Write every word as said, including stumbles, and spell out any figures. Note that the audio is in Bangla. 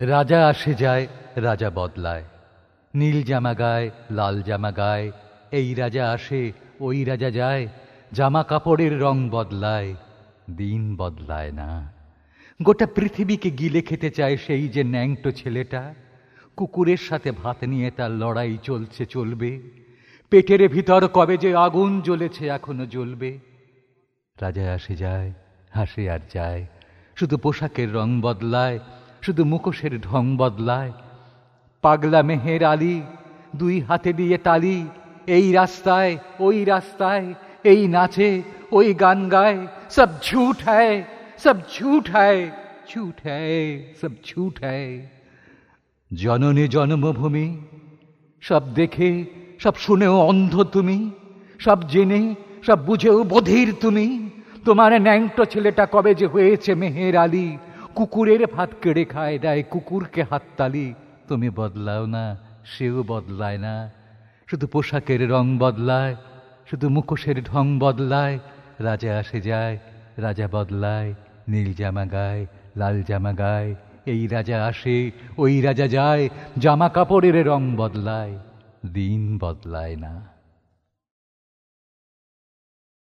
রাজা আসে যায়, রাজা বদলায়, নীল জামা গায়, লাল জামা গায়, এই রাজা আসে, ওই রাজা যায়, জামা কাপড়ের রং বদলায়, দিন বদলায় না। গোটা পৃথিবীকে গিলে খেতে চায় সেই যে ন্যাংটো ছেলেটা, কুকুরের সাথে ভাত নিয়ে তার লড়াই চলছে চলবে, পেটের ভিতর কবে যে আগুন জ্বলেছে এখনো জ্বলবে। রাজা আসে যায়, হাসে আর যায়, শুধু পোশাকের রং বদলায়, শুধু মুখোশের ঢং বদলায়। পাগলা মেহের আলী দুই হাতে দিয়ে তালি, এই রাস্তায় ওই রাস্তায়, এই নাচে ওই গান গায়, সব ঝুঠ হ্যায়, সব ঝুঠ হ্যায়, ঝুঠ হ্যায়, সব ঝুঠ হ্যায়। জননী জন্মভূমি, সব দেখে সব শুনেও অন্ধ তুমি, সব জেনে সব বুঝেও বধির তুমি। তোমার ন্যাংটো ছেলেটা কবে যে হয়েছে মেহের আলী, কুকুরের ভাত কেড়ে খায়, দেয় কুকুরকে হাততালি। তুমি বদলাও না, সেও বদলায় না, শুধু পোশাকের রং বদলায়, শুধু মুখোশের ঢং বদলায়। রাজা আসে যায়, রাজা বদলায়, নীল জামা গায়, লাল জামা গায়, এই রাজা আসে, ওই রাজা যায়, জামা কাপড়ের রং বদলায়, দিন বদলায় না।